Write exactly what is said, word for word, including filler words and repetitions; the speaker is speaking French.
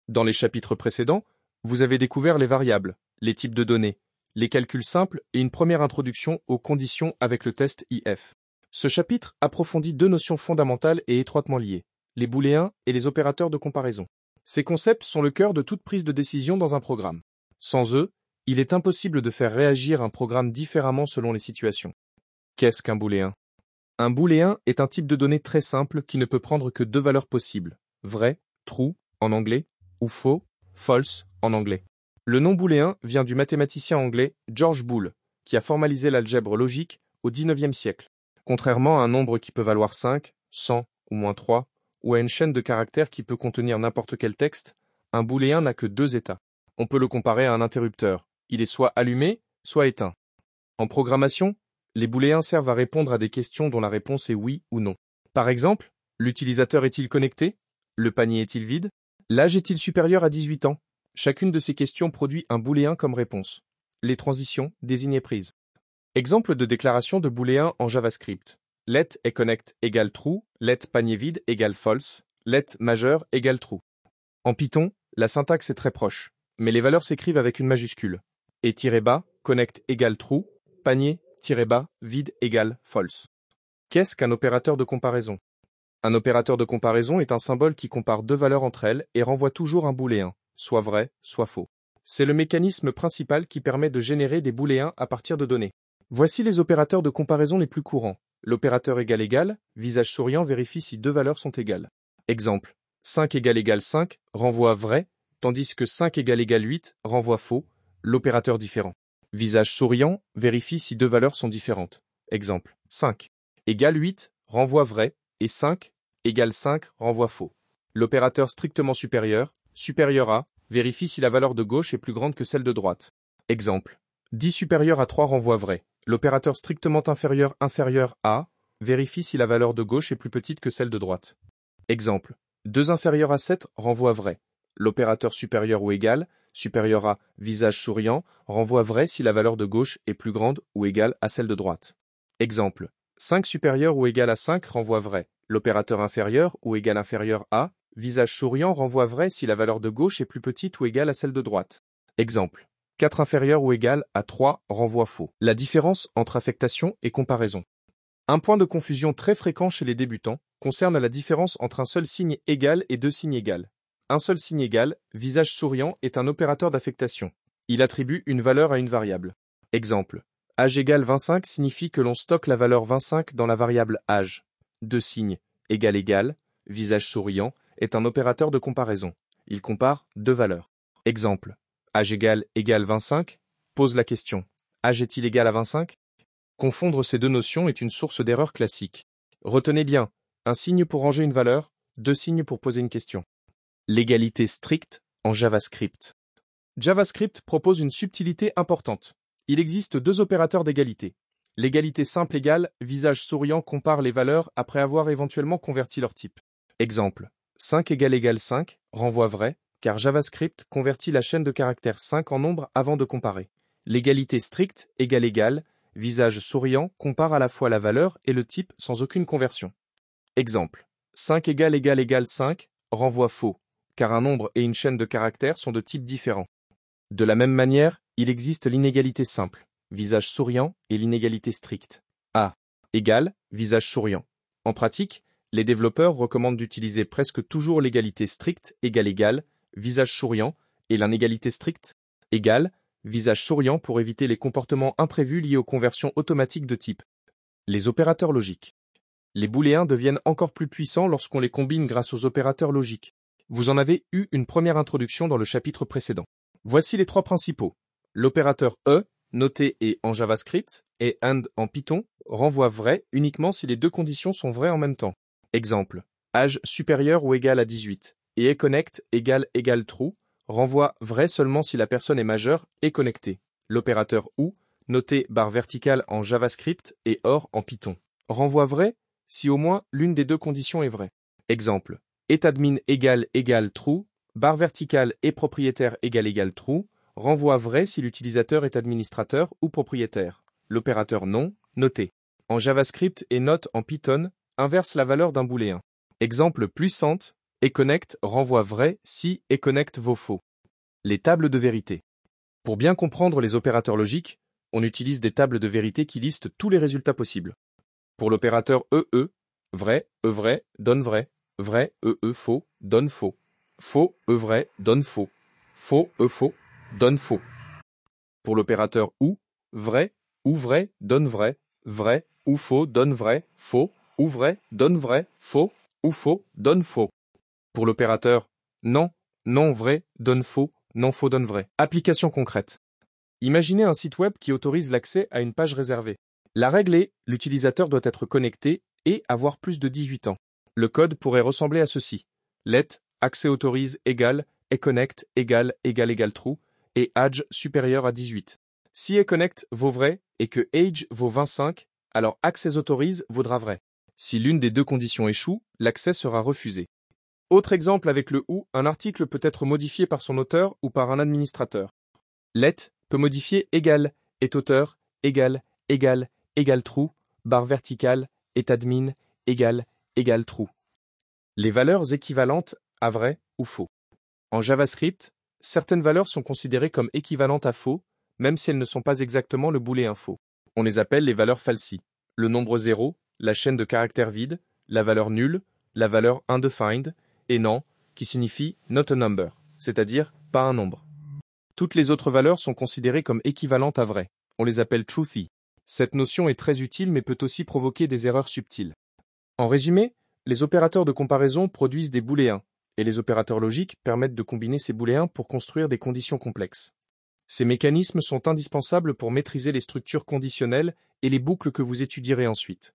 Dans les chapitres précédents, vous avez découvert les variables, les types de données, les calculs simples et une première introduction aux conditions avec le test I F. Ce chapitre approfondit deux notions fondamentales et étroitement liées, les booléens et les opérateurs de comparaison. Ces concepts sont le cœur de toute prise de décision dans un programme. Sans eux, il est impossible de faire réagir un programme différemment selon les situations. Qu'est-ce qu'un booléen? Un booléen est un type de données très simple qui ne peut prendre que deux valeurs possibles, vrai, true en anglais, ou faux, false en anglais. Le nom booléen vient du mathématicien anglais George Boole, qui a formalisé l'algèbre logique au dix-neuvième siècle. Contrairement à un nombre qui peut valoir cinq, cent ou moins trois, ou à une chaîne de caractères qui peut contenir n'importe quel texte, un booléen n'a que deux états. On peut le comparer à un interrupteur. Il est soit allumé, soit éteint. En programmation, les booléens servent à répondre à des questions dont la réponse est oui ou non. Par exemple, l'utilisateur est-il connecté? Le panier est-il vide? L'âge est-il supérieur à dix-huit ans? Chacune de ces questions produit un booléen comme réponse. Les transitions désignées prises. Exemple de déclaration de booléen en JavaScript. Let eConnect égale true, let panier vide égale false, let majeur égale true. En Python, la syntaxe est très proche, mais les valeurs s'écrivent avec une majuscule. Et tiré bas, connect égale true, panier, tiré bas, vide égale false. Qu'est-ce qu'un opérateur de comparaison? Un opérateur de comparaison est un symbole qui compare deux valeurs entre elles et renvoie toujours un booléen, soit vrai, soit faux. C'est le mécanisme principal qui permet de générer des booléens à partir de données. Voici les opérateurs de comparaison les plus courants. L'opérateur égal égal, visage souriant vérifie si deux valeurs sont égales. Exemple, cinq égale égal cinq renvoie vrai, tandis que cinq égale égal huit renvoie faux, l'opérateur différent. Visage souriant vérifie si deux valeurs sont différentes. Exemple, cinq égale huit renvoie vrai et cinq égale cinq renvoie faux. L'opérateur strictement supérieur, supérieur à, vérifie si la valeur de gauche est plus grande que celle de droite. Exemple, dix supérieur à trois renvoie vrai. L'opérateur strictement inférieur inférieur à vérifie si la valeur de gauche est plus petite que celle de droite. Exemple, deux inférieur à sept renvoie vrai. L'opérateur supérieur ou égal, supérieur à visage souriant, renvoie vrai si la valeur de gauche est plus grande ou égale à celle de droite. Exemple, cinq supérieur ou égal à cinq renvoie vrai. L'opérateur inférieur ou égal inférieur à, visage souriant renvoie vrai si la valeur de gauche est plus petite ou égale à celle de droite. Exemple, quatre inférieur ou égal à trois renvoie faux. La différence entre affectation et comparaison. Un point de confusion très fréquent chez les débutants concerne la différence entre un seul signe égal et deux signes égales. Un seul signe égal, visage souriant, est un opérateur d'affectation. Il attribue une valeur à une variable. Exemple, âge égale vingt-cinq signifie que l'on stocke la valeur vingt-cinq dans la variable âge. Deux signes, égal égal, visage souriant, est un opérateur de comparaison. Il compare deux valeurs. Exemple, âge égale égale vingt-cinq, pose la question, âge est-il égal à vingt-cinq? Confondre ces deux notions est une source d'erreur classique. Retenez bien, un signe pour ranger une valeur, deux signes pour poser une question. L'égalité stricte en JavaScript. JavaScript propose une subtilité importante. Il existe deux opérateurs d'égalité. L'égalité simple égale, visage souriant compare les valeurs après avoir éventuellement converti leur type. Exemple, cinq égale égale cinq renvoie vrai, car JavaScript convertit la chaîne de caractères cinq en nombre avant de comparer. L'égalité stricte égale égale, visage souriant compare à la fois la valeur et le type sans aucune conversion. Exemple, cinq égale égale égale cinq renvoie faux, car un nombre et une chaîne de caractères sont de types différents. De la même manière, il existe l'inégalité simple, visage souriant, et l'inégalité stricte, A égale, visage souriant. En pratique, les développeurs recommandent d'utiliser presque toujours l'égalité stricte égale égale, visage souriant, et l'inégalité stricte égale, visage souriant pour éviter les comportements imprévus liés aux conversions automatiques de type. Les opérateurs logiques. Les booléens deviennent encore plus puissants lorsqu'on les combine grâce aux opérateurs logiques. Vous en avez eu une première introduction dans le chapitre précédent. Voici les trois principaux. L'opérateur E, noté et en JavaScript, et AND en Python, renvoie vrai uniquement si les deux conditions sont vraies en même temps. Exemple, âge supérieur ou égal à dix-huit, et eConnect égale égale true, renvoie vrai seulement si la personne est majeure et connectée. L'opérateur OU, noté barre verticale en JavaScript et OR en Python, renvoie vrai si au moins l'une des deux conditions est vraie. Exemple, etadmin égale égale true, barre verticale et propriétaire égale égale true, renvoie vrai si l'utilisateur est administrateur ou propriétaire. L'opérateur non, noté. En JavaScript et note en Python, inverse la valeur d'un booléen. Exemple puissante, EConnect renvoie vrai si EConnect vaut faux. Les tables de vérité. Pour bien comprendre les opérateurs logiques, on utilise des tables de vérité qui listent tous les résultats possibles. Pour l'opérateur E E, vrai, E vrai, donne vrai, vrai, E E faux, donne faux, faux, E vrai, donne faux, faux, E faux, donne faux. Pour l'opérateur OU, vrai, ou vrai, donne vrai, vrai, ou faux, donne vrai, faux, ou vrai, donne vrai, faux, ou faux, donne faux. Pour l'opérateur non, non vrai, donne faux, non faux, donne vrai. Application concrète. Imaginez un site web qui autorise l'accès à une page réservée. La règle est, l'utilisateur doit être connecté et avoir plus de dix-huit ans. Le code pourrait ressembler à ceci. Let, accès autorise égale, EConnect égale, égale, égale true, et age supérieur à dix-huit. Si EConnect vaut vrai et que age vaut vingt-cinq, alors access autorise vaudra vrai. Si l'une des deux conditions échoue, l'accès sera refusé. Autre exemple avec le ou, un article peut être modifié par son auteur ou par un administrateur. Let peut modifier égal, est auteur, égal, égal, égal true, barre verticale, est admin, égal, égal true. Les valeurs équivalentes à vrai ou faux. En JavaScript, certaines valeurs sont considérées comme équivalentes à faux, même si elles ne sont pas exactement le booléen faux. On les appelle les valeurs falsies. Le nombre zéro, la chaîne de caractères vides, la valeur nulle, la valeur undefined, et non, qui signifie not a number, c'est-à-dire pas un nombre. Toutes les autres valeurs sont considérées comme équivalentes à vrai. On les appelle truthy. Cette notion est très utile mais peut aussi provoquer des erreurs subtiles. En résumé, les opérateurs de comparaison produisent des booléens, et les opérateurs logiques permettent de combiner ces booléens pour construire des conditions complexes. Ces mécanismes sont indispensables pour maîtriser les structures conditionnelles et les boucles que vous étudierez ensuite.